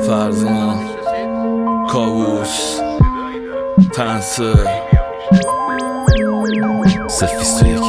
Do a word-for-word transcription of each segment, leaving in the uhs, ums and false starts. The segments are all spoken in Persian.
فرزان کاووس تنسه سفیست و یک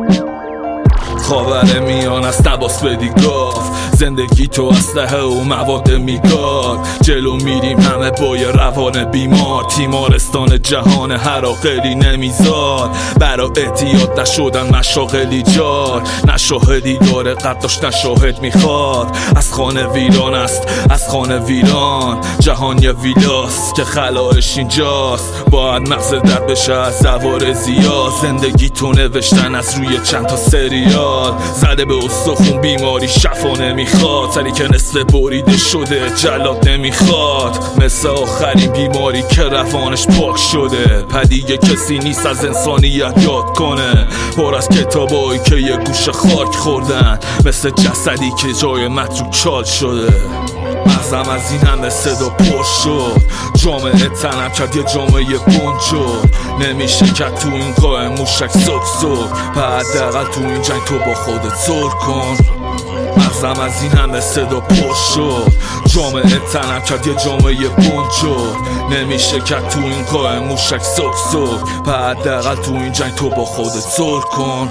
خاور میان از تباس بدی گاف زندگی تو اسلحه و مواد میگاد جلو میریم همه با یه روان بیمار تیمارستان جهان هر عاقلی نمیزاد برا احتیاط نشدن مشاغلی جار نشاهدی داره قداش نشاهد میخواد از خانه ویران است از خانه ویران جهان یه ویلاست که خلایش اینجاست باید مغز درد بشه از زوار زیاد زندگی تو نوشتن از روی چند تا سریال زده به استخون بیماری شفا نمیخواد سری که نصف بریده شده جلاد نمیخواد مثل آخرین بیماری که روانش پاک شده پدیگه کسی نیست از انسانیت یاد کنه پر از کتابایی که یه گوشه خاک خوردن مثل جسدی که جای متروک چال شده مغزم از این همه صدا پر شد جامعه تنم کرد یه جامعه بند شد نمیشه که تو این قای موشک سک سک حداقل تو این جنگ تو با خودت صلح کن مغزم از این همه صدا پر شد جامعه تنم کرد یه جامعه بند شد نمیشه که تو این قای موشک سک سک حداقل تو این جنگ تو با خودت صلح کن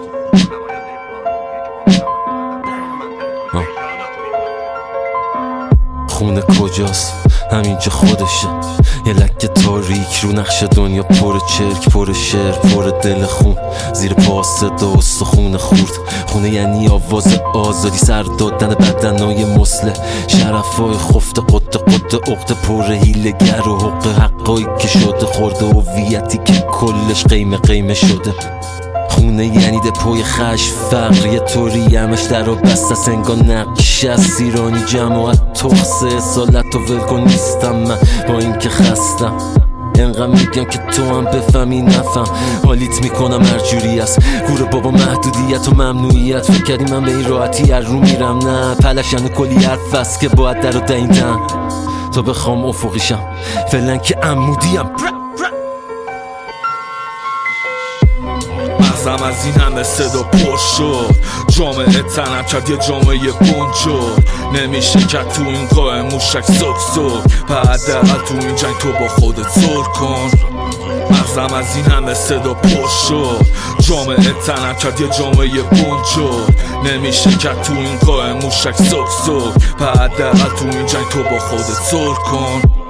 خونه کجاست؟ همینجا خودشه یه لکه تاریک رو نقش دنیا پر چرک پر شعر پر دل خون زیر پا صدا استخون خورد خونه یعنی آواز آزادی سر دادن بدنای مسله شرفای خفته قطه قطه عقده پر حیله‌گر و حق حقایی که شده خورده هویتی که کلش قیمه قیمه شده خونه یعنی دپوی خشم فقر یه طوری همش در و بسته سنگا نقش از سیرانی جماعت تخصه اصالت و ولکن نیستم من با این که خستم انقدر میگم که تو هم بفهمی نفهم حالیت میکنم هر جوری است گوره بابا محدودیت و ممنوعیت فکر کردی من به این راحتی هر رو میرم نه پلشن کلی حرف است که باید در و دیندن تا بخوام افقیشم فعلا که عمودیم مغزم از این همه صدا پر شد جامعه تنم کرد یه جامعه بند شد نمیشه که تو این قای موشک سک سک حداقل تو این جنگ تو با خودت صلح کن مغزم از این همه صدا پر شد جامعه تنم کرد یه جامعه بند شد نمیشه که تو این قای موشک سک سک حداقل تو این جنگ تو با خودت صلح کن